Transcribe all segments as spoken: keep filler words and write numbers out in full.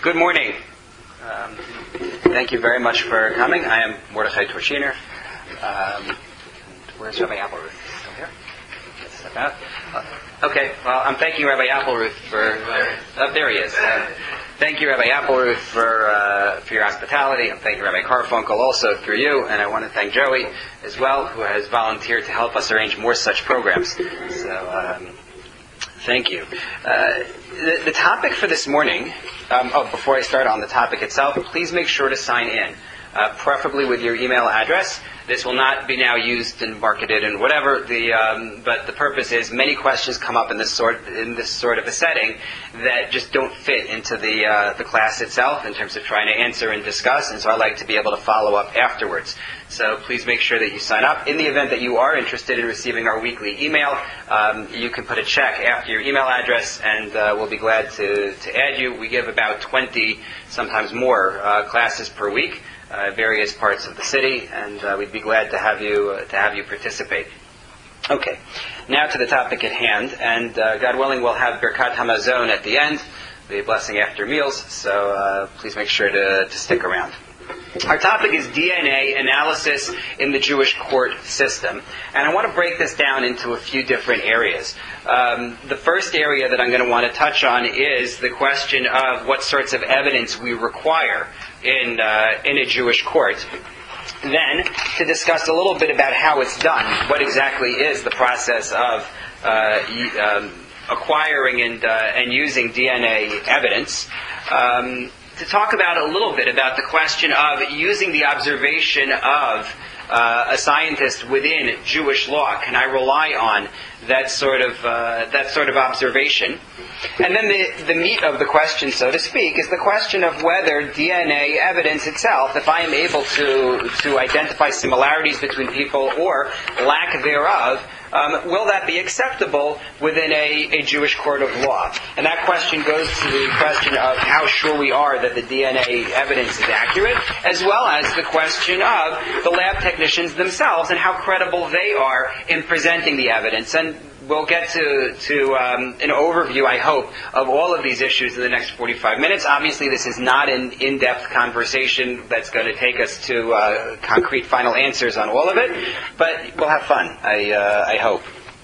Good morning. Um, thank you very much for coming. I am Mordechai Torshiner. Um, where's Rabbi Appleruth? Still here? Let's step out. Uh, okay, well, I'm thanking Rabbi Appleruth for... Uh, oh, there he is. Uh, thank you, Rabbi Appleruth, for uh, for your hospitality. I'm thanking Rabbi Carfunkel also through you, and I want to thank Joey as well, who has volunteered to help us arrange more such programs. So... Um, Thank you. Uh, the, the topic for this morning, um, oh, before I start on the topic itself, please make sure to sign in, uh, preferably with your email address. This will not be now used and marketed and whatever. The um, but the purpose is many questions come up in this sort in this sort of a setting that just don't fit into the uh, the class itself in terms of trying to answer and discuss. And so I like to be able to follow up afterwards. So please make sure that you sign up. In the event that you are interested in receiving our weekly email, um, you can put a check after your email address, and uh, we'll be glad to to add you. We give about twenty, sometimes more, uh, classes per week. Uh, various parts of the city, and uh, we'd be glad to have you uh, to have you participate. Okay, now to the topic at hand, and uh, God willing, we'll have Birkat Hamazon at the end, the blessing after meals. So uh, please make sure to, to stick around. Our topic is D N A analysis in the Jewish court system, and I want to break this down into a few different areas. Um, the first area that I'm going to want to touch on is the question of what sorts of evidence we require in uh, in a Jewish court. Then, to discuss a little bit about how it's done, what exactly is the process of uh, um, acquiring and uh, and using D N A evidence. Um, to talk about a little bit about the question of using the observation of uh, a scientist within Jewish law. Can I rely on that sort of uh, that sort of observation? And then the, the meat of the question, so to speak, is the question of whether D N A evidence itself, if I am able to to identify similarities between people or lack thereof, um, will that be acceptable within a, a Jewish court of law? And that question goes to the question of how sure we are that the D N A evidence is accurate, as well as the question of the lab technicians themselves and how credible they are in presenting the evidence. And we'll get to, to um, an overview, I hope, of all of these issues in the next forty-five minutes. Obviously, this is not an in-depth conversation that's going to take us to uh, concrete final answers on all of it, but we'll have fun, I, uh, I hope.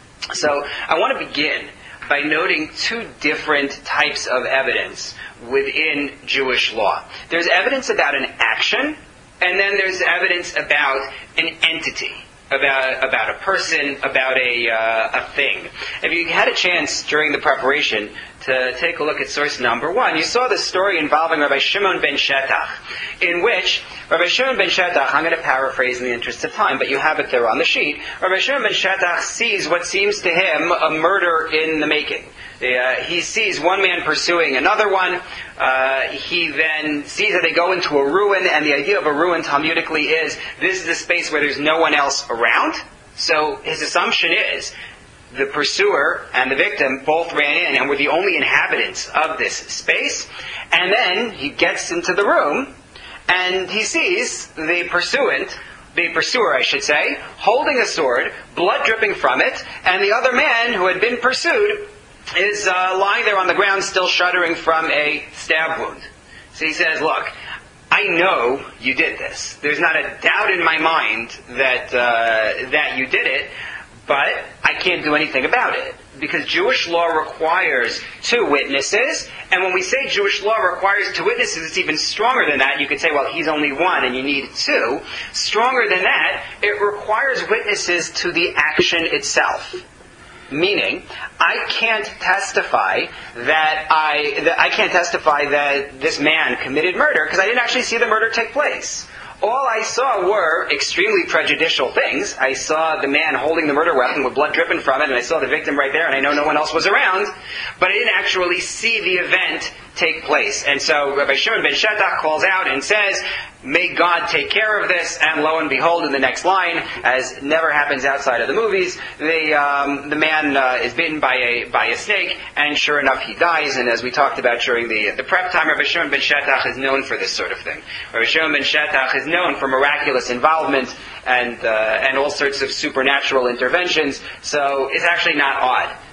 So I want to begin by noting two different types of evidence within Jewish law. There's evidence about an action, and then there's evidence about an entity. About about a person, about a uh, a thing. If you had a chance during the preparation to take a look at source number one, you saw the story involving Rabbi Shimon ben Shetach, in which Rabbi Shimon ben Shetach, I'm going to paraphrase in the interest of time, but you have it there on the sheet. Rabbi Shimon ben Shetach sees what seems to him a murder in the making. Uh, he sees one man pursuing another one. Uh, he then sees that they go into a ruin, and the idea of a ruin Talmudically is this is a space where there's no one else around. So his assumption is the pursuer and the victim both ran in and were the only inhabitants of this space. And then he gets into the room, and he sees the pursuant, the pursuer I should say, holding a sword, blood dripping from it, and the other man who had been pursued is uh, lying there on the ground still shuddering from a stab wound. So he says, look, I know you did this. There's not a doubt in my mind that uh, that you did it, but I can't do anything about it. Because Jewish law requires two witnesses, and when we say Jewish law requires two witnesses, it's even stronger than that. You could say, well, he's only one and you need two. Stronger than that, it requires witnesses to the action itself. Meaning, I can't testify that I that I can't testify that this man committed murder because I didn't actually see the murder take place. All I saw were extremely prejudicial things. I saw the man holding the murder weapon with blood dripping from it, and I saw the victim right there, and I know no one else was around, but I didn't actually see the event take place. And so Rabbi Shimon ben Shetach calls out and says, may God take care of this, and lo and behold, in the next line, as never happens outside of the movies, the um, the man uh, is bitten by a by a snake, and sure enough, he dies. And as we talked about during the the prep time, Rabbi Shimon ben Shetach is known for this sort of thing. Rabbi Shimon ben Shetach is known for miraculous involvement and uh, and all sorts of supernatural interventions. So it's actually not odd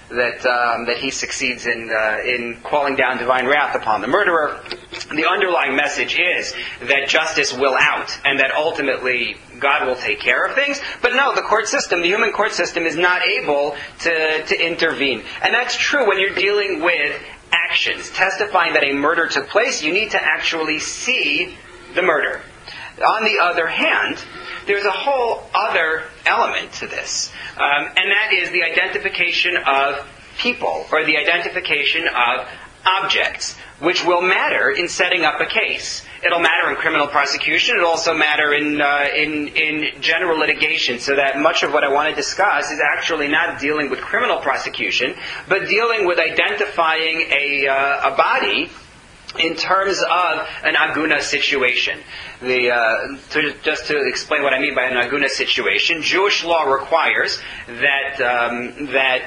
that um, that he succeeds in uh, in calling down divine wrath upon the murderer. The underlying message is that justice will out, and that ultimately God will take care of things. But no, the court system, the human court system, is not able to, to intervene. And that's true when you're dealing with actions. Testifying that a murder took place, you need to actually see the murder. On the other hand, there's a whole other element to this, um, and that is the identification of people, or the identification of objects, which will matter in setting up a case. It'll matter in criminal prosecution. It'll also matter in uh, in in general litigation. So that much of what I want to discuss is actually not dealing with criminal prosecution, but dealing with identifying a uh, a body in terms of an aguna situation. The, uh, to, just to explain what I mean by an aguna situation, Jewish law requires that um, that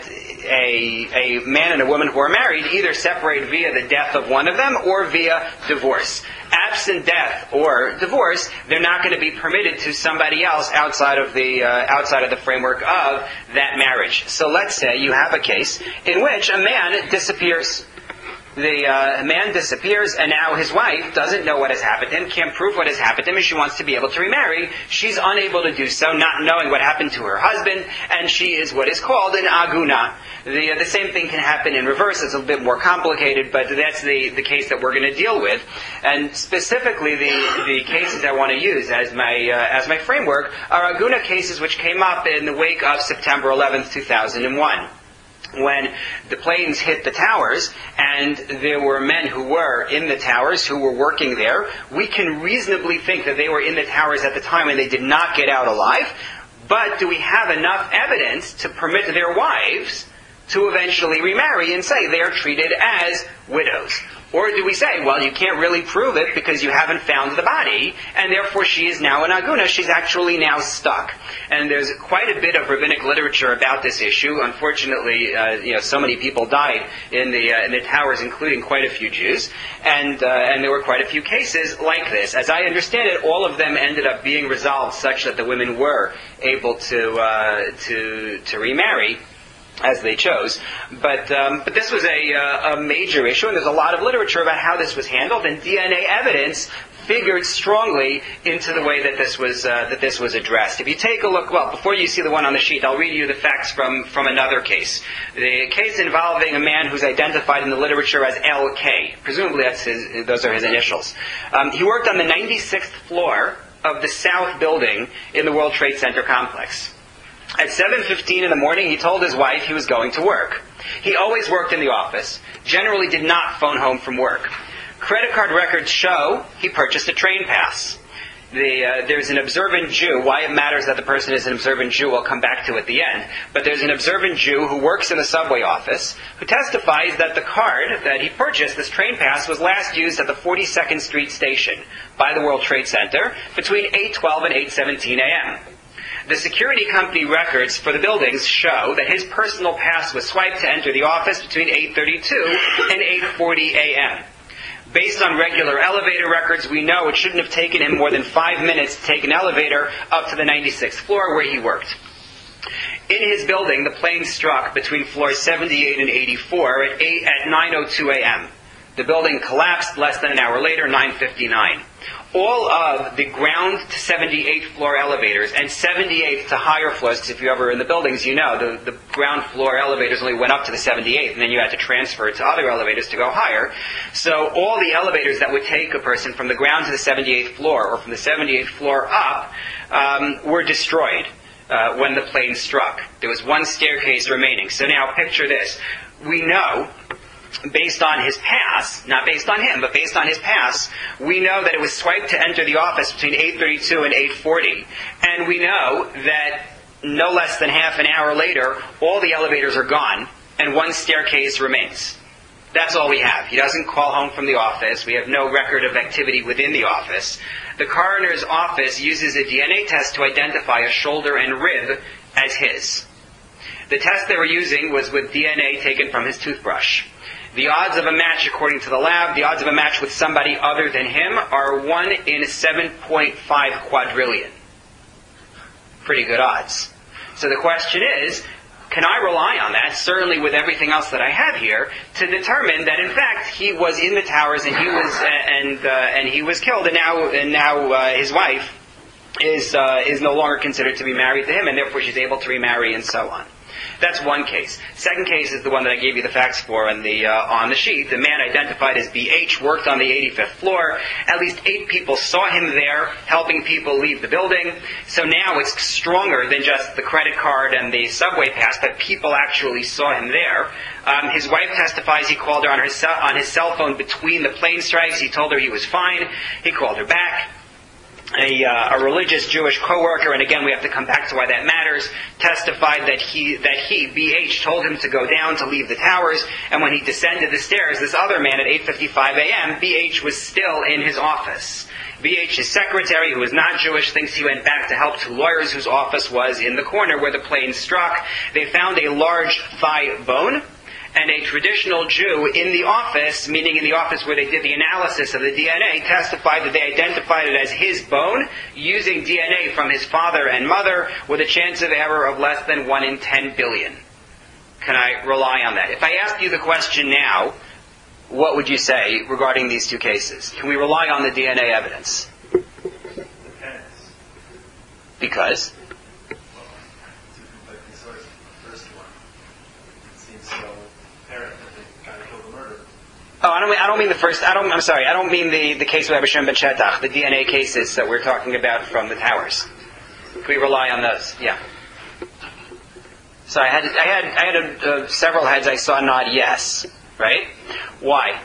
a, a man and a woman who are married either separate via the death of one of them or via divorce. Absent death or divorce, they're not going to be permitted to somebody else outside of the uh, outside of the framework of that marriage. So let's say you have a case in which a man disappears. The uh, man disappears, and now his wife doesn't know what has happened to him, can't prove what has happened to him, and she wants to be able to remarry. She's unable to do so, not knowing what happened to her husband, and she is what is called an aguna. The, uh, the same thing can happen in reverse. It's a bit more complicated, but that's the, the case that we're going to deal with. And specifically, the, the cases I want to use as my uh, as my framework are aguna cases which came up in the wake of September eleventh, two thousand one. When the planes hit the towers, and there were men who were in the towers, who were working there, we can reasonably think that they were in the towers at the time and they did not get out alive. But do we have enough evidence to permit their wives to eventually remarry and say they are treated as widows? Or do we say, well, you can't really prove it because you haven't found the body, and therefore she is now an aguna, she's actually now stuck. And there's quite a bit of rabbinic literature about this issue. Unfortunately, uh, you know, so many people died in the uh, in the towers, including quite a few Jews, and uh, and there were quite a few cases like this. As I understand it, all of them ended up being resolved such that the women were able to uh, to to remarry as they chose. But um, but this was a, uh, a major issue, and there's a lot of literature about how this was handled, and D N A evidence figured strongly into the way that this was uh, that this was addressed. If you take a look, well, before you see the one on the sheet, I'll read you the facts from, from another case. The case involving a man who's identified in the literature as L K. Presumably that's his, those are his initials. Um, he worked on the ninety-sixth floor of the South Building in the World Trade Center complex. At seven fifteen in the morning, he told his wife he was going to work. He always worked in the office, generally did not phone home from work. Credit card records show he purchased a train pass. The, uh, there's an observant Jew. Why it matters that the person is an observant Jew, I'll come back to at the end. But there's an observant Jew who works in the subway office who testifies that the card that he purchased, this train pass, was last used at the forty-second Street station by the World Trade Center between eight twelve and eight seventeen a.m. The security company records for the buildings show that his personal pass was swiped to enter the office between eight thirty-two and eight forty a.m. Based on regular elevator records, we know it shouldn't have taken him more than five minutes to take an elevator up to the ninety-sixth floor where he worked. In his building, the plane struck between floors seventy-eight and eighty-four at, eight, at nine oh two a.m. The building collapsed less than an hour later, nine fifty-nine. All of the ground to seventy-eighth floor elevators and seventy-eighth to higher floors, because if you're ever in the buildings, you know the, the ground floor elevators only went up to the seventy-eighth, and then you had to transfer to other elevators to go higher. So all the elevators that would take a person from the ground to the seventy-eighth floor, or from the seventy-eighth floor up, um, were destroyed uh, when the plane struck. There was one staircase remaining. So now picture this. We know, based on his pass, not based on him, but based on his pass, we know that it was swiped to enter the office between eight thirty-two and eight forty. And we know that no less than half an hour later, all the elevators are gone, and one staircase remains. That's all we have. He doesn't call home from the office. We have no record of activity within the office. The coroner's office uses a D N A test to identify a shoulder and rib as his. The test they were using was with D N A taken from his toothbrush. The odds of a match, according to the lab, the odds of a match with somebody other than him are one in seven point five quadrillion. Pretty good odds. So the question is, can I rely on that, certainly with everything else that I have here, to determine that in fact he was in the towers and he was uh, and uh, and he was killed, and now and now uh, his wife is uh, is no longer considered to be married to him, and therefore she's able to remarry and so on. That's one case. Second case is the one that I gave you the facts for on the uh, on the sheet. The man identified as B H worked on the eighty-fifth floor. At least eight people saw him there helping people leave the building. So now it's stronger than just the credit card and the subway pass, but people actually saw him there. Um, his wife testifies he called her on, her ce- on his cell phone between the plane strikes. He told her he was fine. He called her back. A, uh, a religious Jewish coworker, and again we have to come back to why that matters, testified that he, that he, B H, told him to go down to leave the towers, and when he descended the stairs, this other man at eight fifty-five a.m., B H was still in his office. B H's secretary, who is not Jewish, thinks he went back to help two lawyers whose office was in the corner where the plane struck. They found a large thigh bone, and a traditional Jew in the office, meaning in the office where they did the analysis of the D N A, testified that they identified it as his bone, using D N A from his father and mother, with a chance of error of less than one in ten billion. Can I rely on that? If I asked you the question now, what would you say regarding these two cases? Can we rely on the D N A evidence? Depends. Because? Oh, I don't mean, I don't mean the first, I don't, I'm sorry, I don't mean the, the case with Abba Shem ben Shetach, the D N A cases that we're talking about from the towers. Can we rely on those? Yeah. So I had, I had, I had a, uh, several heads I saw nod yes, right? Why?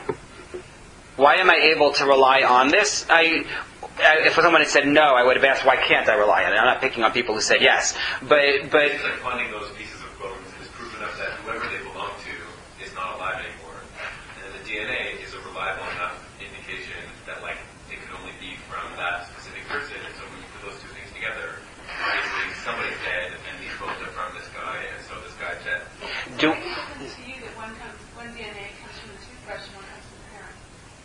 Why am I able to rely on this? I, if someone had said no, I would have asked why can't I rely on it? I'm not picking on people who said yes. But, but... It's like finding those pieces of bones is proof enough that whoever they belong to is not alive anymore. D N A is a reliable enough indication that, like, it can only be from that specific person. And so when you put those two things together, obviously somebody's dead, and these bones are from this guy, and so this guy's dead. Do Why does it to you that one comes, one D N A comes from the toothbrush and one comes from the parent?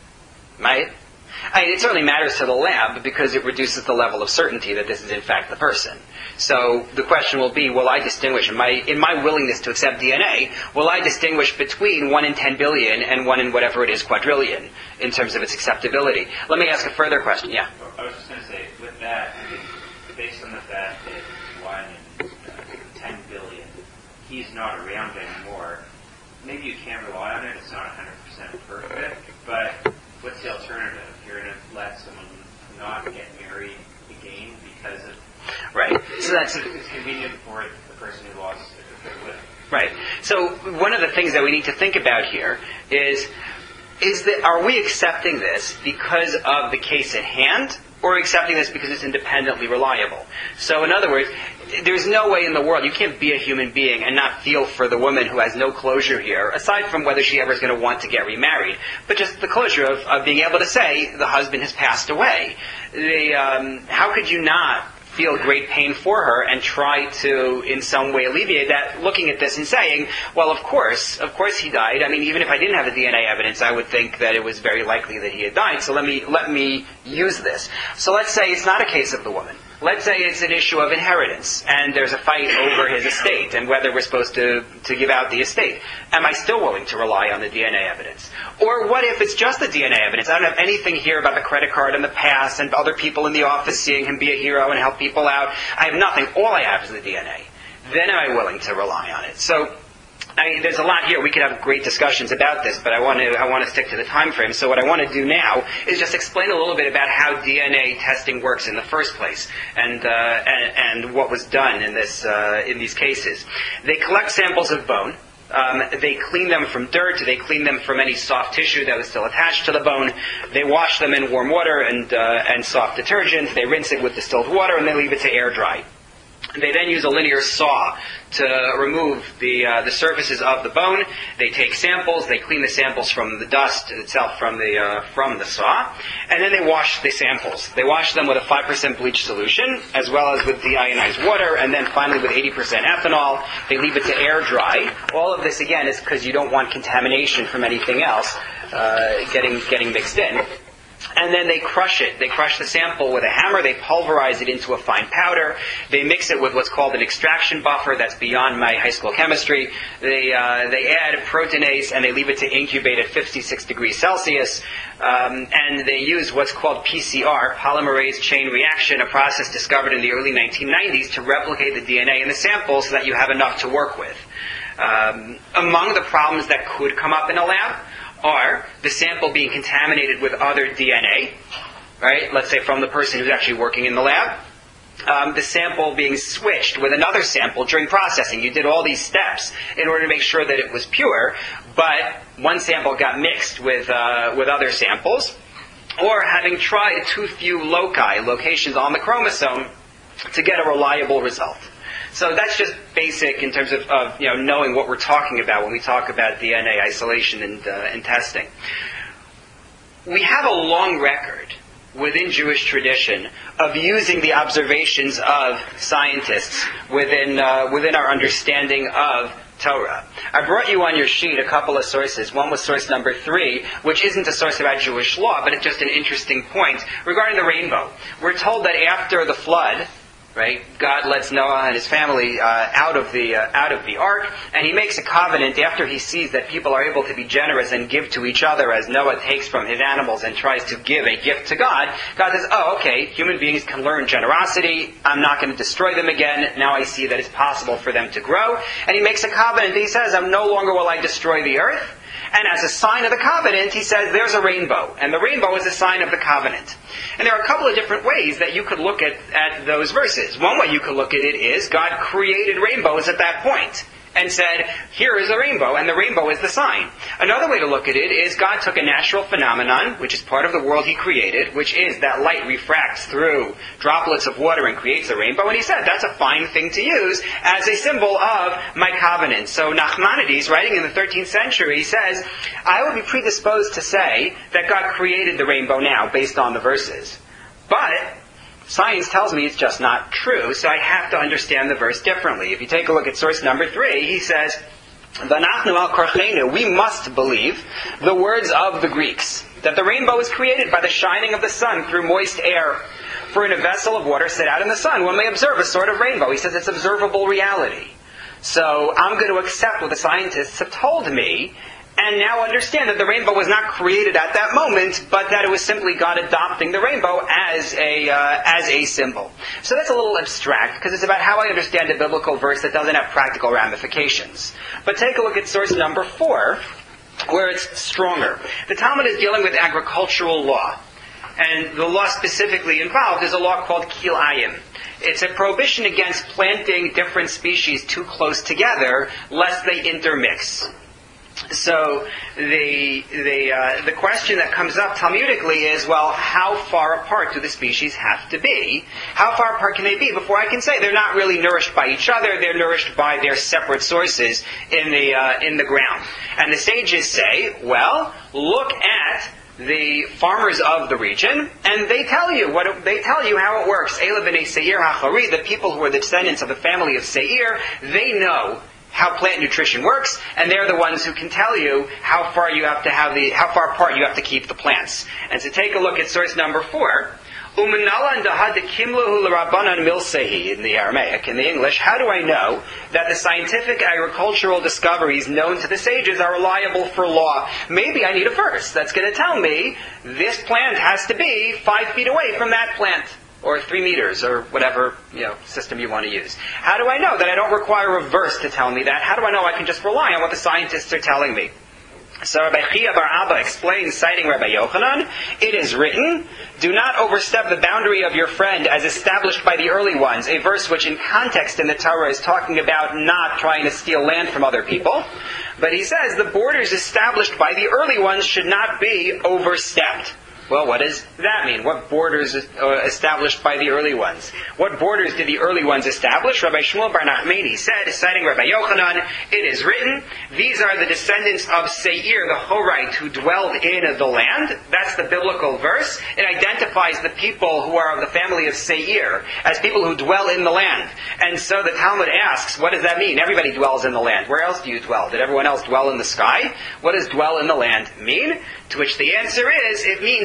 Right? I mean, it certainly matters to the lab because it reduces the level of certainty that this is in fact the person. So the question will be, will I distinguish, in my, in my willingness to accept D N A, will I distinguish between one in ten billion and one in whatever it is quadrillion in terms of its acceptability? Let me ask a further question. Yeah? I was just going to say, with that, I mean, based on the fact that one in uh, ten billion, he's not around anymore, maybe you can't rely on it, it's not one hundred percent perfect, but what's the alternative? You're going to let someone not get married again because of... Right. So that's... It's convenient for the person who lost their life. Right. So one of the things that we need to think about here is, is that are we accepting this because of the case at hand, or accepting this because it's independently reliable? So in other words, there's no way in the world, you can't be a human being and not feel for the woman who has no closure here, aside from whether she ever is going to want to get remarried, but just the closure of, of being able to say the husband has passed away. The, um, how could you not feel great pain for her and try to in some way alleviate that, looking at this and saying, well, of course, of course he died. I mean, even if I didn't have the D N A evidence, I would think that it was very likely that he had died, so let me let me use this. So let's say it's not a case of the woman. Let's say it's an issue of inheritance, and there's a fight over his estate and whether we're supposed to, to give out the estate. Am I still willing to rely on the D N A evidence? Or what if it's just the D N A evidence? I don't have anything here about the credit card and the pass and other people in the office seeing him be a hero and help people out. I have nothing. All I have is the D N A. Then am I willing to rely on it? So, I mean, there's a lot here. We could have great discussions about this, but I want to I want to stick to the time frame. So what I want to do now is just explain a little bit about how D N A testing works in the first place, and uh, and, and what was done in this uh, in these cases. They collect samples of bone. Um, they clean them from dirt. They clean them from any soft tissue that was still attached to the bone. They wash them in warm water and uh, and soft detergent. They rinse it with distilled water, and they leave it to air dry. They then use a linear saw to remove the uh, the surfaces of the bone. They take samples. They clean the samples from the dust itself from the uh, from the saw, and then they wash the samples. They wash them with a five percent bleach solution, as well as with deionized water, and then finally with eighty percent ethanol. They leave it to air dry. All of this again is because you don't want contamination from anything else uh, getting getting mixed in. and then they crush it. They crush the sample with a hammer, they pulverize it into a fine powder, they mix it with what's called an extraction buffer, that's beyond my high school chemistry. They uh, they add proteinase and they leave it to incubate at fifty-six degrees Celsius, um, and they use what's called P C R, polymerase chain reaction, a process discovered in the early nineteen nineties to replicate the D N A in the sample so that you have enough to work with. Um, among the problems that could come up in a lab are the sample being contaminated with other D N A, right? Let's say from the person who's actually working in the lab. Um, the sample being switched with another sample during processing. You did all these steps in order to make sure that it was pure, but one sample got mixed with uh, with other samples, or having tried too few loci, locations on the chromosome, to get a reliable result. So that's just basic in terms of, of you know knowing what we're talking about when we talk about D N A isolation and, uh, and testing. We have a long record within Jewish tradition of using the observations of scientists within uh, within our understanding of Torah. I brought you on your sheet a couple of sources. One was source number three, which isn't a source about Jewish law, but it's just an interesting point regarding the rainbow. We're told that after the flood, right, God lets Noah and his family uh, out of the uh, out of the ark, and he makes a covenant after he sees that people are able to be generous and give to each other as Noah takes from his animals and tries to give a gift to God. God says, oh, okay, human beings can learn generosity. I'm not going to destroy them again. Now I see that it's possible for them to grow. And he makes a covenant. He says, I'm no longer will I destroy the earth. And as a sign of the covenant, he says, there's a rainbow. And the rainbow is a sign of the covenant. And there are a couple of different ways that you could look at, at those verses. One way you could look at it is God created rainbows at that point and said, here is a rainbow, and the rainbow is the sign. Another way to look at it is God took a natural phenomenon, which is part of the world he created, which is that light refracts through droplets of water and creates a rainbow, and he said, that's a fine thing to use as a symbol of my covenant. So Nachmanides, writing in the thirteenth century, says, I would be predisposed to say that God created the rainbow now, based on the verses. But science tells me it's just not true, so I have to understand the verse differently. If you take a look at source number three, he says, V'nachnu al korchenu, we must believe the words of the Greeks, that the rainbow is created by the shining of the sun through moist air. For in a vessel of water set out in the sun, one may observe a sort of rainbow. He says it's observable reality. So I'm going to accept what the scientists have told me, and now understand that the rainbow was not created at that moment, but that it was simply God adopting the rainbow as a uh, as a symbol. So that's a little abstract, because it's about how I understand a biblical verse that doesn't have practical ramifications. But take a look at source number four, where it's stronger. The Talmud is dealing with agricultural law, and the law specifically involved is a law called kilayim. It's a prohibition against planting different species too close together, lest they intermix. So the the uh, the question that comes up Talmudically is, well, how far apart do the species have to be? How far apart can they be before I can say they're not really nourished by each other? They're nourished by their separate sources in the uh, in the ground. And the sages say, well, look at the farmers of the region, and they tell you what it, they tell you how it works. Ela b'nei Seir hachari, the people who are the descendants of the family of Seir, they know how plant nutrition works, and they're the ones who can tell you how far you have to have the how far apart you have to keep the plants. And so take a look at source number four. Umanala and dahad kimlahu l'rabbanan milsehi in the Aramaic. In the English, how do I know that the scientific agricultural discoveries known to the sages are reliable for law? Maybe I need a verse that's going to tell me this plant has to be five feet away from that plant, or three meters, or whatever you know system you want to use. How do I know that I don't require a verse to tell me that? How do I know I can just rely on what the scientists are telling me? So Rabbi Chia bar Abba explains, citing Rabbi Yochanan, it is written, do not overstep the boundary of your friend as established by the early ones, a verse which in context in the Torah is talking about not trying to steal land from other people. But he says the borders established by the early ones should not be overstepped. Well, what does that mean? What borders uh, established by the early ones? What borders did the early ones establish? Rabbi Shmuel bar Nachmani said, citing Rabbi Yochanan, it is written, these are the descendants of Seir, the Horite, who dwelled in the land. That's the biblical verse. It identifies the people who are of the family of Seir as people who dwell in the land. And so the Talmud asks, what does that mean? Everybody dwells in the land. Where else do you dwell? Did everyone else dwell in the sky? What does dwell in the land mean? To which the answer is, it means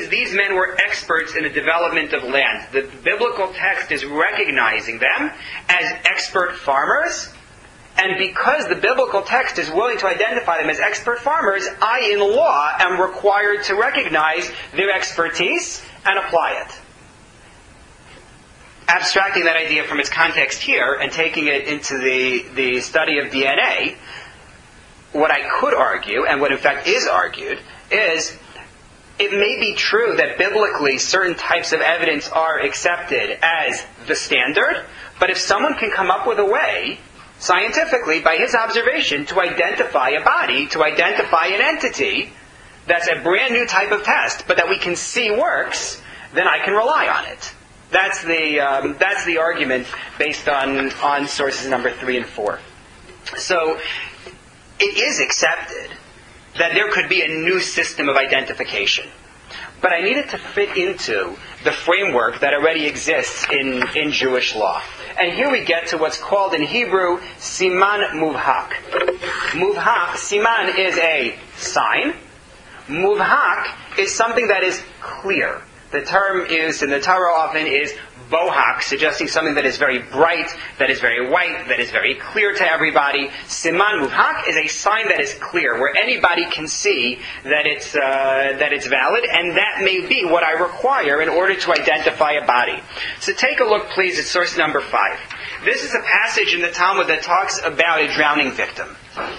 because these men were experts in the development of land. The biblical text is recognizing them as expert farmers, and because the biblical text is willing to identify them as expert farmers, I, in law, am required to recognize their expertise and apply it. Abstracting that idea from its context here and taking it into the, the study of D N A, what I could argue, and what in fact is argued, is it may be true that biblically certain types of evidence are accepted as the standard, but if someone can come up with a way, scientifically, by his observation, to identify a body, to identify an entity, that's a brand new type of test, but that we can see works, then I can rely on it. That's the um, that's the argument based on, on sources number three and four. So it is accepted that there could be a new system of identification. But I need it to fit into the framework that already exists in, in Jewish law. And here we get to what's called in Hebrew siman muvhak. Muvhak, siman is a sign. Muvhak is something that is clear. The term used in the Torah often is bohak, suggesting something that is very bright, that is very white, that is very clear to everybody. Siman muvhak is a sign that is clear, where anybody can see that it's uh, that it's valid, and that may be what I require in order to identify a body. So take a look, please, at source number five. This is a passage in the Talmud that talks about a drowning victim.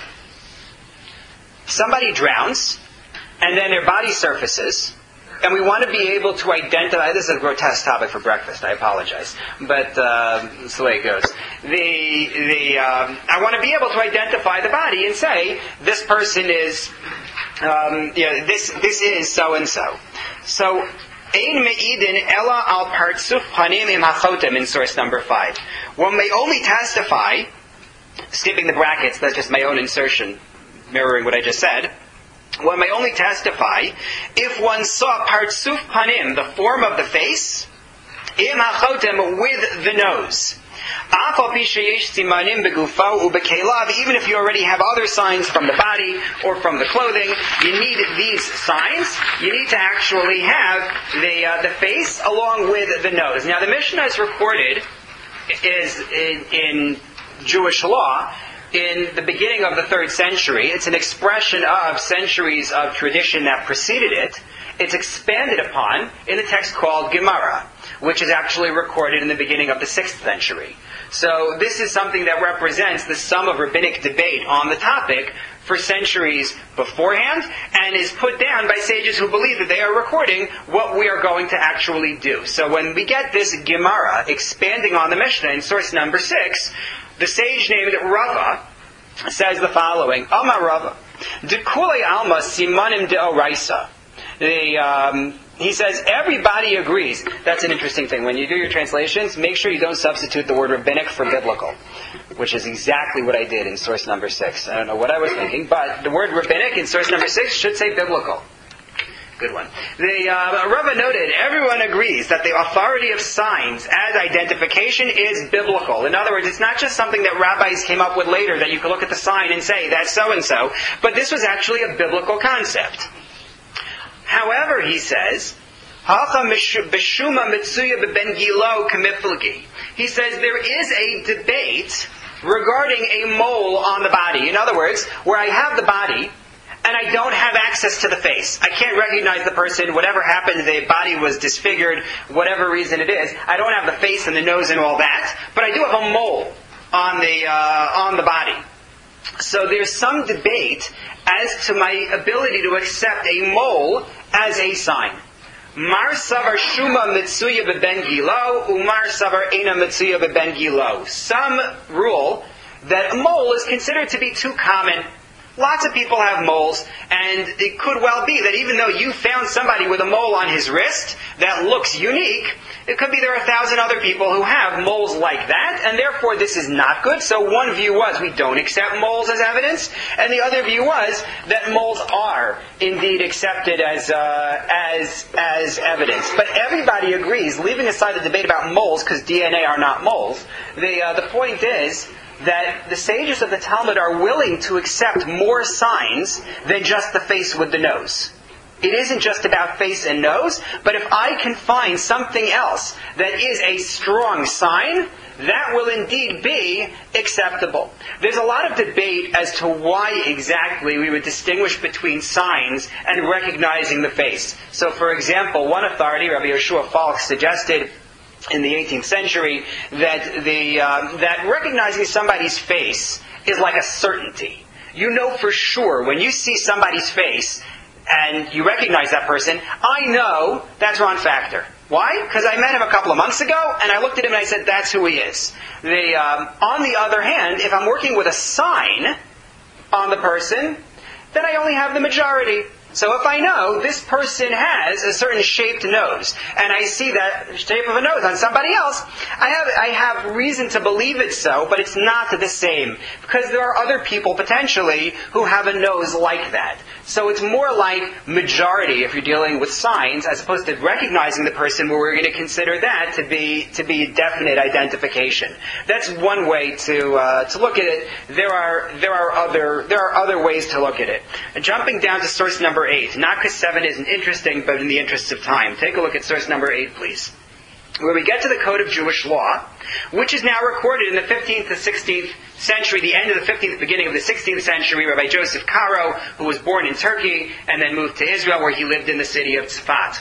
Somebody drowns, and then their body surfaces. And we want to be able to identify, this is a grotesque topic for breakfast, I apologize, but uh, that's the way it goes. The, the, um, I want to be able to identify the body and say, this person is, um, you know, this, this is so-and-so. So, Ein me'idin ela al partsuf panim im hachotem in source number five. One may only testify, skipping the brackets, that's just my own insertion, mirroring what I just said. One may only testify if one saw partsuf panim, the form of the face, im hachotem, with the nose. Even if you already have other signs from the body or from the clothing, you need these signs. You need to actually have the uh, the face along with the nose. Now, the Mishnah is recorded is in, in Jewish law in the beginning of the third century. It's an expression of centuries of tradition that preceded it. It's expanded upon in a text called Gemara, which is actually recorded in the beginning of the sixth century. So this is something that represents the sum of rabbinic debate on the topic for centuries beforehand, and is put down by sages who believe that they are recording what we are going to actually do. So when we get this Gemara expanding on the Mishnah in source number six, the sage named Rava says the following: Amar Rava, Dekule Alma Simanim Deoraisa. The um, He says, everybody agrees. That's an interesting thing. When you do your translations, make sure you don't substitute the word rabbinic for biblical, which is exactly what I did in source number six. I don't know what I was thinking, but the word rabbinic in source number six should say biblical. Good one. The uh, Rava noted, everyone agrees that the authority of signs as identification is biblical. In other words, it's not just something that rabbis came up with later that you can look at the sign and say, that's so-and-so, but this was actually a biblical concept. However, he says, he says there is a debate regarding a mole on the body. In other words, where I have the body and I don't have access to the face. I can't recognize the person. Whatever happened, the body was disfigured, whatever reason it is. I don't have the face and the nose and all that, but I do have a mole on the uh, on the body. So there's some debate as to my ability to accept a mole as a sign. Mar savar shuma mitsuya beben gilo, umar savar ena mitsuya beben gilo. Some rule that a mole is considered to be too common. Lots of people have moles, and it could well be that even though you found somebody with a mole on his wrist that looks unique, it could be there are a thousand other people who have moles like that, and therefore this is not good. So one view was we don't accept moles as evidence, and the other view was that moles are indeed accepted as uh, as as evidence. But everybody agrees, leaving aside the debate about moles, because D N A are not moles, the uh, the point is that the sages of the Talmud are willing to accept more signs than just the face with the nose. it isn't just about face and nose, but if I can find something else that is a strong sign, that will indeed be acceptable. There's a lot of debate as to why exactly we would distinguish between signs and recognizing the face. So, for example, one authority, Rabbi Yeshua Falk, suggested in the eighteenth century that the uh, that recognizing somebody's face is like a certainty. You know for sure when you see somebody's face and you recognize that person, I know that's Ron Factor. Why? Because I met him a couple of months ago, and I looked at him and I said, that's who he is. The, um, on the other hand, if I'm working with a sign on the person, then I only have the majority. So if I know this person has a certain shaped nose, and I see that shape of a nose on somebody else, I have I have reason to believe it's so, but it's not the same. Because there are other people, potentially, who have a nose like that. So it's more like majority if you're dealing with signs, as opposed to recognizing the person where we're going to consider that to be to be definite identification. That's one way to uh, to look at it. There are there are other there are other ways to look at it. And jumping down to source number eight. Not because seven isn't interesting, but in the interest of time. Take a look at source number eight, please. Where we get to the Code of Jewish Law, which is now recorded in the fifteenth to sixteenth century, the end of the fifteenth, beginning of the sixteenth century, Rabbi Joseph Caro, who was born in Turkey and then moved to Israel, where he lived in the city of Tzfat.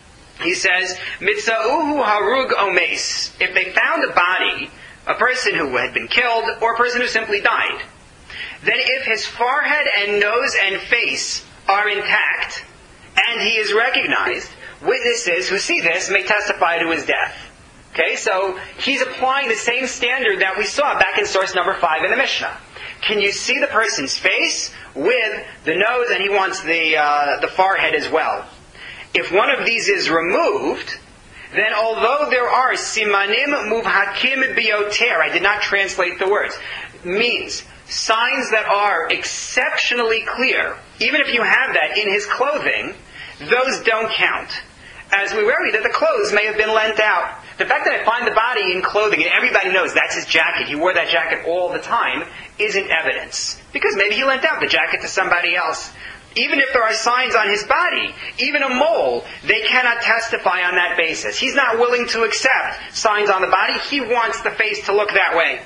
He says, Mitza'uhu harug omes. If they found a body, a person who had been killed, or a person who simply died, then if his forehead and nose and face are intact, and he is recognized, witnesses who see this may testify to his death. Okay, so he's applying the same standard that we saw back in source number five in the Mishnah. Can you see the person's face with the nose, and he wants the uh, the forehead as well? If one of these is removed, then although there are simanim muvhakim bioter, I did not translate the words, means signs that are exceptionally clear, even if you have that in his clothing, those don't count. As we worry that the clothes may have been lent out. The fact that I find the body in clothing and everybody knows that's his jacket, he wore that jacket all the time, isn't evidence. Because maybe he lent out the jacket to somebody else. Even if there are signs on his body, even a mole, they cannot testify on that basis. He's not willing to accept signs on the body. He wants the face to look that way.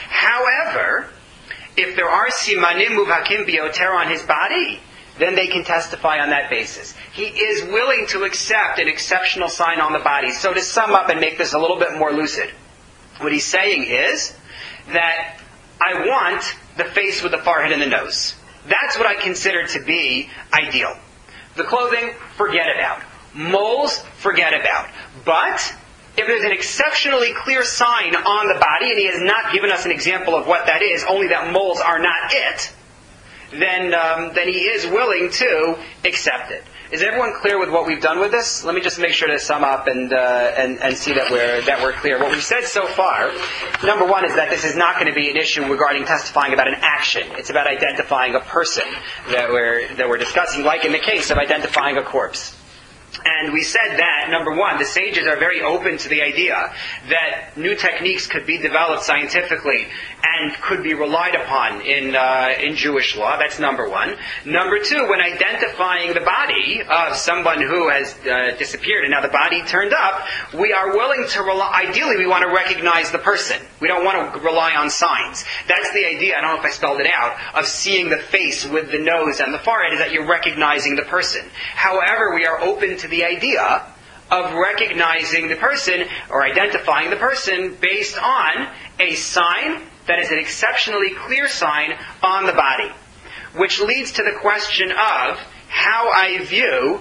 However, if there are simanim muvhakim bioter on his body, then they can testify on that basis. He is willing to accept an exceptional sign on the body. So to sum up and make this a little bit more lucid, what he's saying is that I want the face with the forehead and the nose. That's what I consider to be ideal. The clothing, forget about. Moles, forget about. But if there's an exceptionally clear sign on the body, and he has not given us an example of what that is, only that moles are not it, then um, then he is willing to accept it. Is everyone clear with what we've done with this? Let me just make sure to sum up and uh, and, and see that we're that we're clear. What we've said so far, number one, is that this is not going to be an issue regarding testifying about an action. It's about identifying a person that we're that we're discussing, like in the case of identifying a corpse. And we said that, number one, the sages are very open to the idea that new techniques could be developed scientifically and could be relied upon in uh, in Jewish law. That's number one. Number two, when identifying the body of someone who has uh, disappeared and now the body turned up, we are willing to rely, ideally we want to recognize the person. We don't want to rely on signs. That's the idea, I don't know if I spelled it out, of seeing the face with the nose and the forehead, is that you're recognizing the person. However, we are open to the idea of recognizing the person or identifying the person based on a sign that is an exceptionally clear sign on the body. Which leads to the question of how I view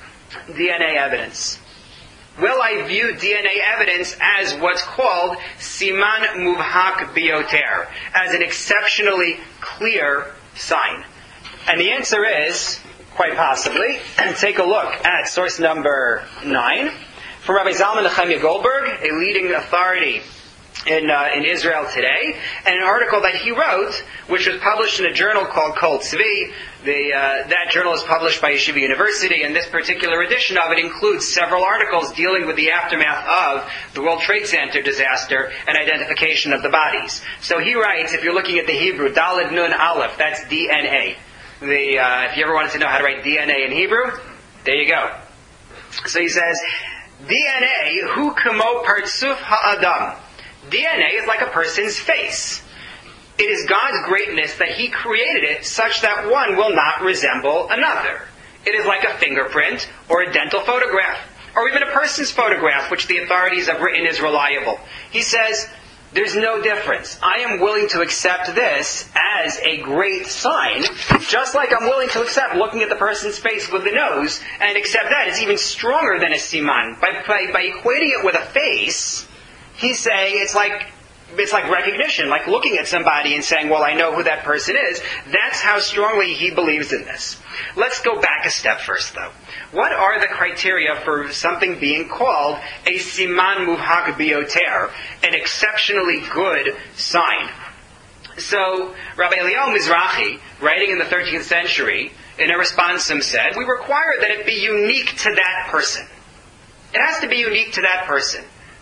D N A evidence. Will I view D N A evidence as what's called siman muvhak bioter, as an exceptionally clear sign? And the answer is, quite possibly, and take a look at source number nine from Rabbi Zalman Nechemia Goldberg, a leading authority in uh, in Israel today, and an article that he wrote, which was published in a journal called Kol Tzvi. The, uh, that journal is published by Yeshiva University, and this particular edition of it includes several articles dealing with the aftermath of the World Trade Center disaster and identification of the bodies. So he writes, if you're looking at the Hebrew, Daled Nun Aleph, that's D N A. The, uh, if you ever wanted to know how to write D N A in Hebrew, There you go. So he says, D N A, hu kamo partsuf ha'adam. D N A is like a person's face. It is God's greatness that He created it such that one will not resemble another. It is like a fingerprint or a dental photograph, or even a person's photograph, which the authorities have written is reliable. He says, there's no difference. I am willing to accept this as a great sign, just like I'm willing to accept looking at the person's face with the nose, and accept that it's even stronger than a siman. By, by, by equating it with a face, he's saying it's like it's like recognition, like looking at somebody and saying, well, I know who that person is. That's how strongly he believes in this. Let's go back a step first, though. What are the criteria for something being called a siman muvhak bioter, an exceptionally good sign? So, Rabbi Eliyahu Mizrahi, writing in the thirteenth century, in a responsum said, we require that it be unique to that person. It has to be unique to that person.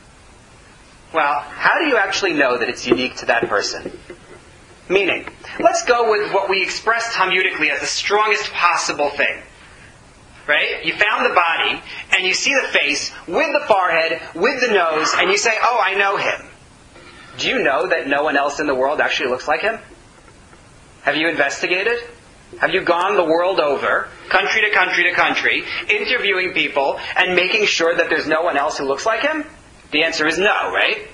Well, how do you actually know that it's unique to that person? Meaning, let's go with what we express Talmudically as the strongest possible thing. Right? You found the body, and you see the face, with the forehead, with the nose, and you say, oh, I know him. Do you know that no one else in the world actually looks like him? Have you investigated? Have you gone the world over, country to country to country, interviewing people, and making sure that there's no one else who looks like him? The answer is no, right?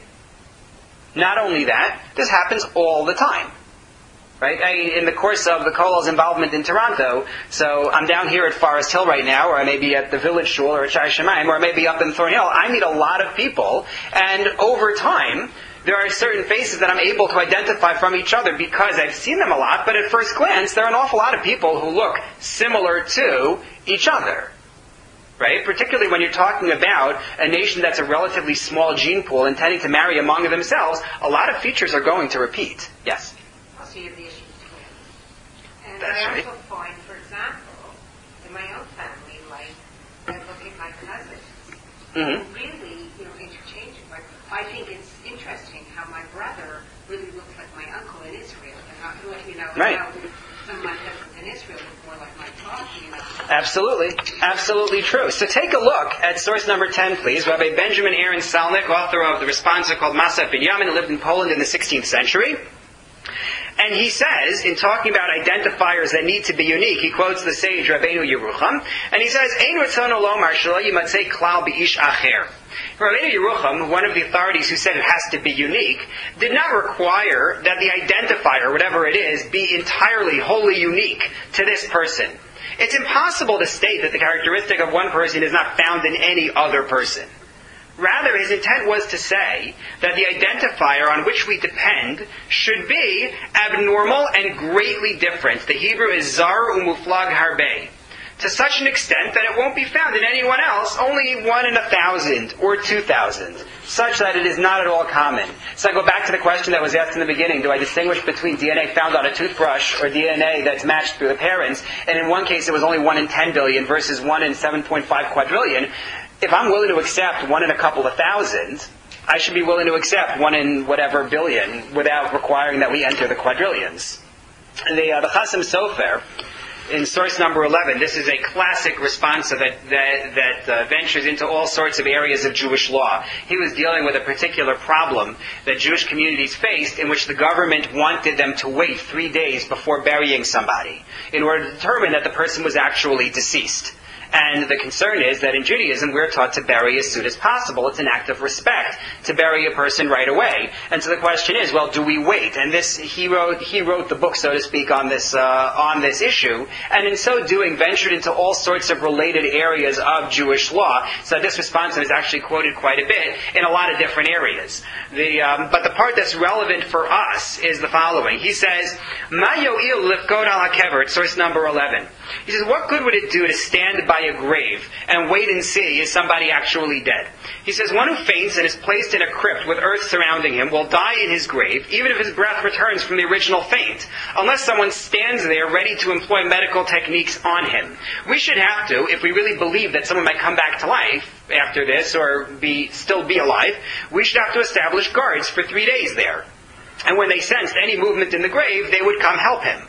Not only that, this happens all the time. Right? I, in the course of the Kollel's involvement in Toronto, so I'm down here at Forest Hill right now, or I may be at the Village Shul, or at Shai Shemaim, or I may be up in Thornhill. I meet a lot of people, and over time, there are certain faces that I'm able to identify from each other because I've seen them a lot, but at first glance, there are an awful lot of people who look similar to each other. Right? Particularly when you're talking about a nation that's a relatively small gene pool intending to marry among themselves, a lot of features are going to repeat. Yes? Also, you have the issue of twins. And That's I right. also find, for example, in my own family, like, I look at my cousins, Mm-hmm. really, you know, interchangeable. Like, I think it's interesting how my brother really looks like my uncle in Israel. And not, you know, Right. how some of my cousins in Israel look more like my talking. You know. Absolutely. Absolutely true. So take a look at source number ten, please. Rabbi Benjamin Aaron Salnik, author of the responsa called Masat Binyamin, lived in Poland in the sixteenth century. And he says, in talking about identifiers that need to be unique, he quotes the sage Rabbeinu Yerucham, and he says, Ein ratzono lomar shelo yimatzei klal b'ish acher. Rabbeinu Yerucham, one of the authorities who said it has to be unique, did not require that the identifier, whatever it is, be entirely, wholly unique to this person. It's impossible to state that the characteristic of one person is not found in any other person. Rather, his intent was to say that the identifier on which we depend should be abnormal and greatly different. The Hebrew is zar umuflag harbe. To such an extent that it won't be found in anyone else, only one in a thousand or two thousand, such that it is not at all common. So I go back to the question that was asked in the beginning, do I distinguish between D N A found on a toothbrush or D N A that's matched through the parents? And in one case it was only one in ten billion versus one in seven point five quadrillion. If I'm willing to accept one in a couple of thousand, I should be willing to accept one in whatever billion without requiring that we enter the quadrillions. The, uh, the Chasam Sofer, in source number eleven, this is a classic responsa that that, that uh, ventures into all sorts of areas of Jewish law. He was dealing with a particular problem that Jewish communities faced in which the government wanted them to wait three days before burying somebody in order to determine that the person was actually deceased. And the concern is that in Judaism we're taught to bury as soon as possible. It's an act of respect to bury a person right away. And so the question is, well, do we wait? And this he wrote he wrote the book, so to speak, on this uh, on this issue, and in so doing ventured into all sorts of related areas of Jewish law. So this response is actually quoted quite a bit in a lot of different areas. The um, but the part that's relevant for us is the following. He says, "Ma yo'il lifkod al hakever," source number eleven. He says, what good would it do to stand by a grave and wait and see is somebody actually dead? He says, one who faints and is placed in a crypt with earth surrounding him will die in his grave, even if his breath returns from the original faint, unless someone stands there ready to employ medical techniques on him. We should have to, if we really believe that someone might come back to life after this or be still be alive, we should have to establish guards for three days there. And when they sensed any movement in the grave, they would come help him.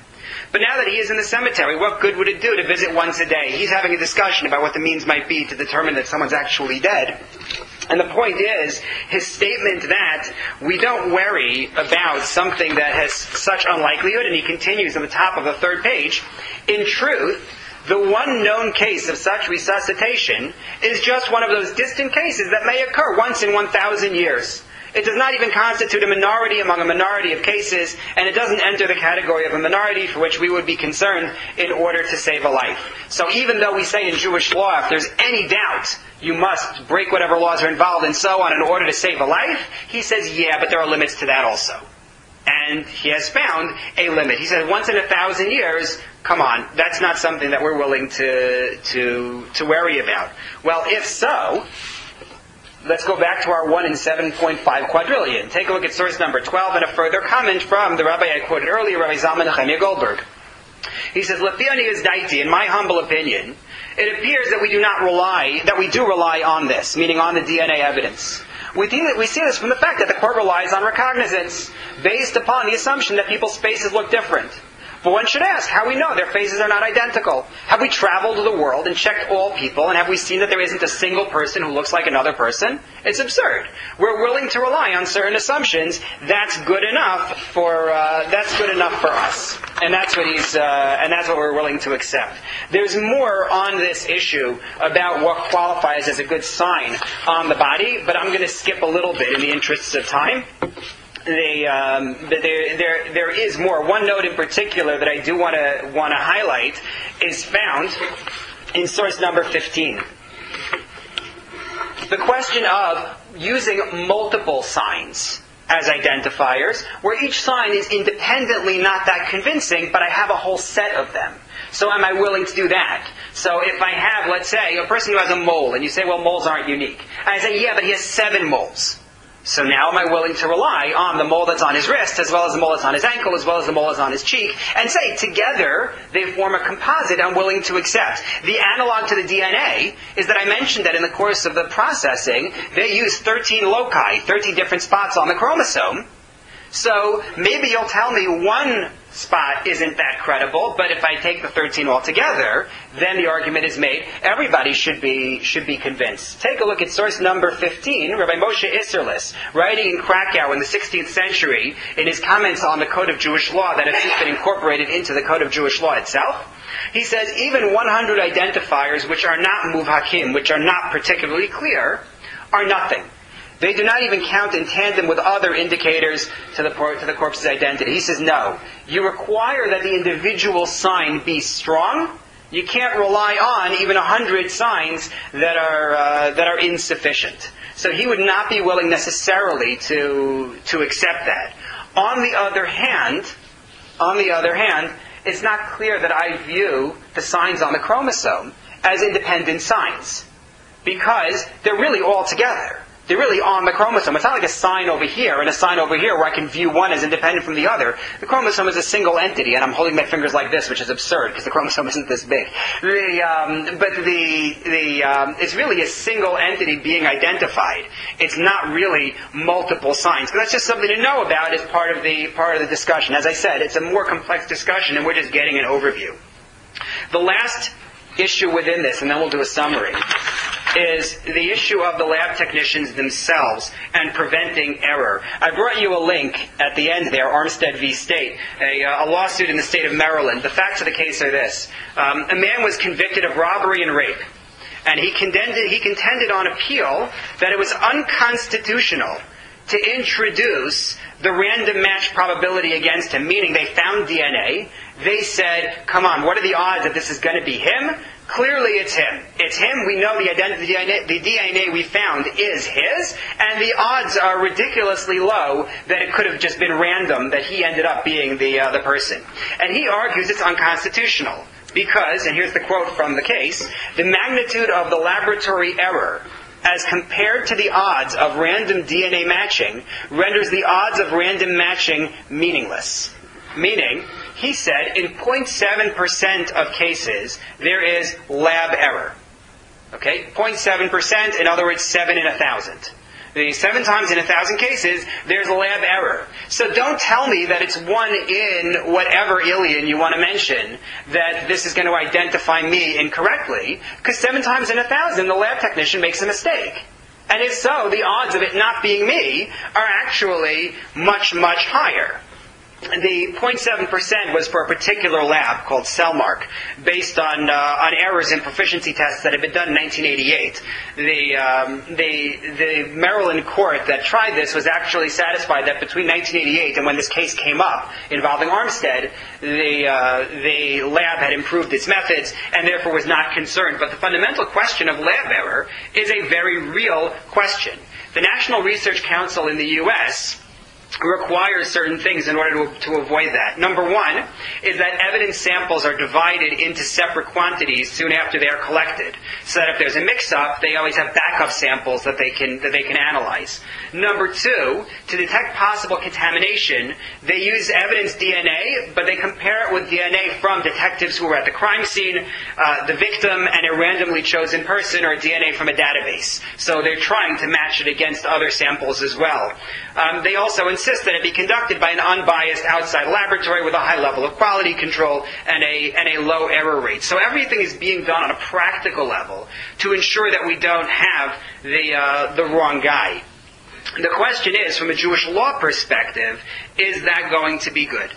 But now that he is in the cemetery, what good would it do to visit once a day? He's having a discussion about what the means might be to determine that someone's actually dead. And the point is, his statement that we don't worry about something that has such unlikelihood, and he continues on the top of the third page, in truth, the one known case of such resuscitation is just one of those distant cases that may occur once in one thousand years. It does not even constitute a minority among a minority of cases, and it doesn't enter the category of a minority for which we would be concerned in order to save a life. So even though we say in Jewish law, if there's any doubt, you must break whatever laws are involved and so on in order to save a life, he says, yeah, but there are limits to that also. And he has found a limit. He said, once in a thousand years, come on, that's not something that we're willing to, to, to worry about. Well, if so, let's go back to our one in seven point five quadrillion. Take a look at source number twelve and a further comment from the rabbi I quoted earlier, Rabbi Zalman Nechemia Goldberg. He says, Lefiani is daiti, in my humble opinion, it appears that we do not rely, that we do rely on this, meaning on the D N A evidence. We, think that we see this from the fact that the court relies on recognizance, based upon the assumption that people's faces look different. But one should ask how we know their faces are not identical. Have we traveled the world and checked all people, and have we seen that there isn't a single person who looks like another person? It's absurd. We're willing to rely on certain assumptions. That's good enough for uh, that's good enough for us, and that's what he's uh, and that's what we're willing to accept. There's more on this issue about what qualifies as a good sign on the body, but I'm going to skip a little bit in the interests of time. They, um, there, there, there is more. One note in particular that I do want to want to highlight is found in source number fifteen. The question of using multiple signs as identifiers, where each sign is independently not that convincing, but I have a whole set of them. So am I willing to do that? So if I have, let's say, a person who has a mole, and you say, well, moles aren't unique. And I say, yeah, but he has seven moles. So now am I willing to rely on the mole that's on his wrist, as well as the mole that's on his ankle, as well as the mole that's on his cheek, and say, together, they form a composite I'm willing to accept. The analog to the D N A is that I mentioned that in the course of the processing, they use thirteen loci, thirteen different spots on the chromosome. So maybe you'll tell me one spot isn't that credible, but if I take the thirteen altogether, then the argument is made. Everybody should be should be convinced. Take a look at source number fifteen, Rabbi Moshe Isserles, writing in Krakow in the sixteenth century, in his comments on the Code of Jewish Law that has been incorporated into the Code of Jewish Law itself. He says even one hundred identifiers which are not muvhakim, which are not particularly clear, are nothing. They do not even count in tandem with other indicators to the, to the corpse's identity. He says, no. You require that the individual sign be strong. You can't rely on even a hundred signs that are uh, that are insufficient. So he would not be willing necessarily to to accept that. On the other hand, on the other hand, it's not clear that I view the signs on the chromosome as independent signs, because they're really all together. They're really on the chromosome. It's not like a sign over here and a sign over here where I can view one as independent from the other. The chromosome is a single entity, and I'm holding my fingers like this, which is absurd because the chromosome isn't this big. The, um, but the, the, um, it's really a single entity being identified. It's not really multiple signs. But that's just something to know about as part of the part of the discussion. As I said, it's a more complex discussion, and we're just getting an overview. The last issue within this, and then we'll do a summary, is the issue of the lab technicians themselves and preventing error. I brought you a link at the end there, Armstead v. State, a, uh, a lawsuit in the state of Maryland. The facts of the case are this. Um, a man was convicted of robbery and rape, and he contended, he contended on appeal that it was unconstitutional to introduce the random match probability against him, meaning they found D N A. They said, come on, what are the odds that this is going to be him? Clearly it's him. It's him. We know the identity, the D N A we found is his, and the odds are ridiculously low that it could have just been random, that he ended up being the uh, the person. And he argues it's unconstitutional because, and here's the quote from the case, the magnitude of the laboratory error as compared to the odds of random D N A matching renders the odds of random matching meaningless. Meaning, he said, in zero point seven percent of cases, there is lab error. Okay? zero point seven percent, in other words, seven in a thousand. The seven times in a thousand cases, there's a lab error. So don't tell me that it's one in whatever alien you want to mention that this is going to identify me incorrectly, because seven times in a thousand, the lab technician makes a mistake. And if so, the odds of it not being me are actually much, much higher. The zero point seven percent was for a particular lab called Cellmark, based on uh, on errors in proficiency tests that had been done in nineteen eighty-eight. The, um, the the Maryland court that tried this was actually satisfied that between nineteen eighty-eight and when this case came up involving Armstead, the uh, the lab had improved its methods and therefore was not concerned. But the fundamental question of lab error is a very real question. The National Research Council in the U S requires certain things in order to, to avoid that. Number one is that evidence samples are divided into separate quantities soon after they are collected, so that if there's a mix-up, they always have backup samples that they can that they can analyze. Number two, to detect possible contamination, they use evidence D N A, but they compare it with D N A from detectives who were at the crime scene, uh, the victim, and a randomly chosen person, or D N A from a database. So they're trying to match it against other samples as well. Um, they also insist that it be conducted by an unbiased outside laboratory with a high level of quality control and a and a low error rate. So everything is being done on a practical level to ensure that we don't have the uh, the wrong guy. The question is, from a Jewish law perspective, is that going to be good?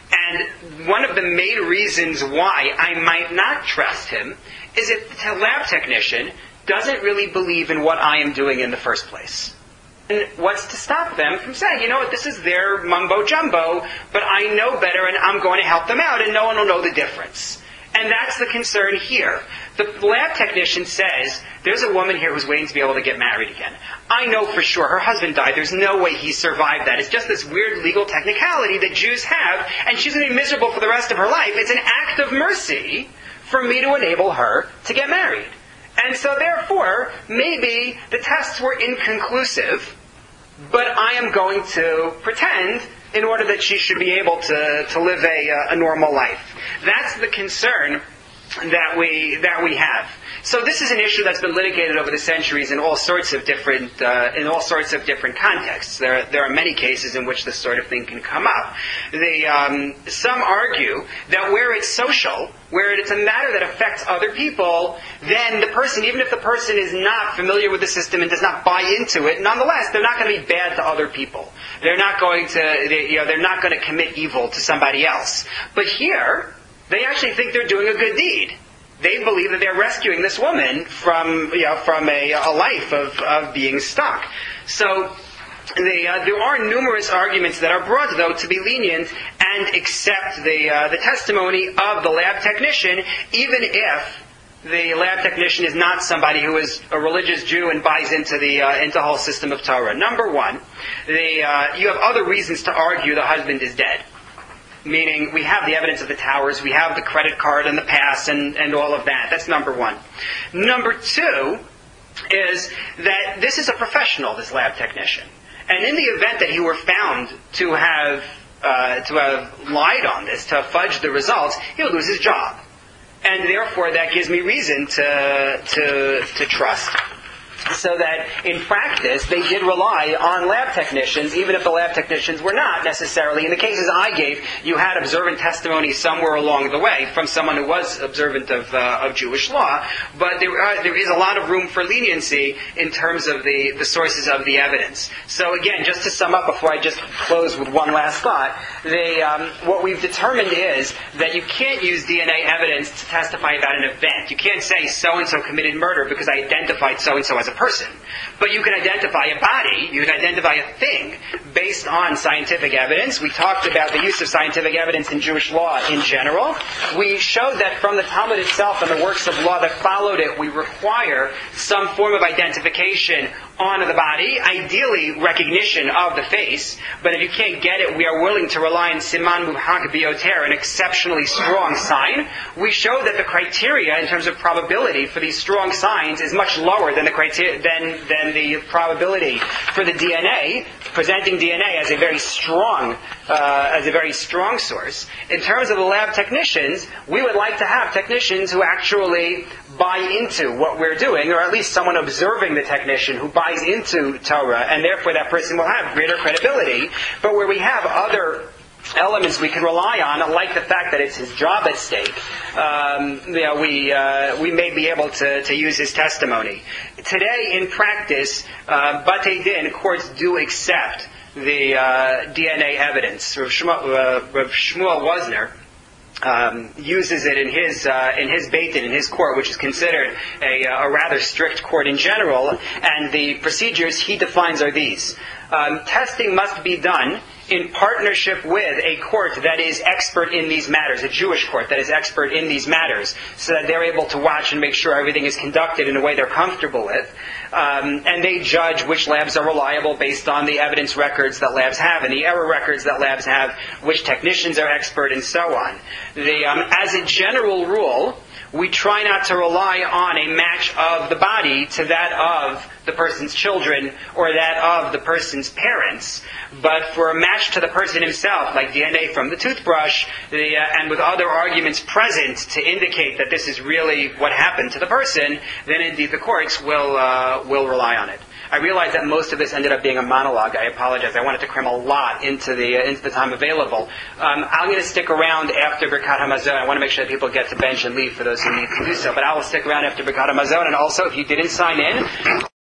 And one of the main reasons why I might not trust him is if the lab technician doesn't really believe in what I am doing in the first place. And what's to stop them from saying, you know what, this is their mumbo-jumbo, but I know better and I'm going to help them out and no one will know the difference. And that's the concern here. The lab technician says, there's a woman here who's waiting to be able to get married again. I know for sure her husband died. There's no way he survived that. It's just this weird legal technicality that Jews have, and she's going to be miserable for the rest of her life. It's an act of mercy for me to enable her to get married. And so therefore, maybe the tests were inconclusive, but I am going to pretend in order that she should be able to, to live a, a normal life. That's the concern that we that we have. So this is an issue that's been litigated over the centuries in all sorts of different uh, in all sorts of different contexts. There there are many cases in which this sort of thing can come up. The, um, some argue that where it's social, where it's a matter that affects other people, then the person, even if the person is not familiar with the system and does not buy into it, nonetheless they're not going to be bad to other people. They're not going to they, you know they're not going to commit evil to somebody else. But here, they actually think they're doing a good deed. They believe that they're rescuing this woman from, you know, from a, a life of, of being stuck. So they, uh, there are numerous arguments that are brought, though, to be lenient and accept the uh, the testimony of the lab technician, even if the lab technician is not somebody who is a religious Jew and buys into the uh, into the whole system of Torah. Number one, the, uh, you have other reasons to argue the husband is dead. Meaning, we have the evidence of the towers, we have the credit card and the pass and, and all of that. That's number one. Number two is that this is a professional, this lab technician. And in the event that he were found to have uh, to have lied on this, to have fudged the results, he'll lose his job. And therefore, that gives me reason to to to trust. So that, in practice, they did rely on lab technicians, even if the lab technicians were not necessarily. In the cases I gave, you had observant testimony somewhere along the way from someone who was observant of, uh, of Jewish law, but there, uh, there is a lot of room for leniency in terms of the, the sources of the evidence. So again, just to sum up before I just close with one last thought, they, um, what we've determined is that you can't use D N A evidence to testify about an event. You can't say so-and-so committed murder because I identified so-and-so as a person. But you can identify a body, you can identify a thing based on scientific evidence. We talked about the use of scientific evidence in Jewish law in general. We showed that from the Talmud itself and the works of law that followed it, we require some form of identification on the body, ideally recognition of the face, but if you can't get it, we are willing to rely on Siman Mubhak Bioter, an exceptionally strong sign. We show that the criteria in terms of probability for these strong signs is much lower than the criteria, than, than the probability for the D N A, presenting D N A as a very strong, uh, as a very strong source. In terms of the lab technicians, we would like to have technicians who actually buy into what we're doing, or at least someone observing the technician who buys into Torah, and therefore that person will have greater credibility. But where we have other elements we can rely on, like the fact that it's his job at stake, um, you know, we uh, we may be able to, to use his testimony. Today, in practice, uh, Batei Din courts do accept the uh, D N A evidence. Rav Shmuel, uh, Rav Shmuel Wozner Um, uses it in his uh, in his Beit Din, in his court, which is considered a, a rather strict court in general. And the procedures he defines are these: um, testing must be done in partnership with a court that is expert in these matters, a Jewish court that is expert in these matters, so that they're able to watch and make sure everything is conducted in a way they're comfortable with. Um, and they judge which labs are reliable based on the evidence records that labs have and the error records that labs have, which technicians are expert, and so on. The, um, as a general rule, we try not to rely on a match of the body to that of the person's children or that of the person's parents. But for a match to the person himself, like D N A from the toothbrush, the, uh, and with other arguments present to indicate that this is really what happened to the person, then indeed the courts will uh, will rely on it. I realize that most of this ended up being a monologue. I apologize. I wanted to cram a lot into the uh, into the time available. Um, I'm going to stick around after Birkat HaMazon. I want to make sure that people get to bench and leave for those who need to do so. But I will stick around after Birkat HaMazon. And also, if you didn't sign in,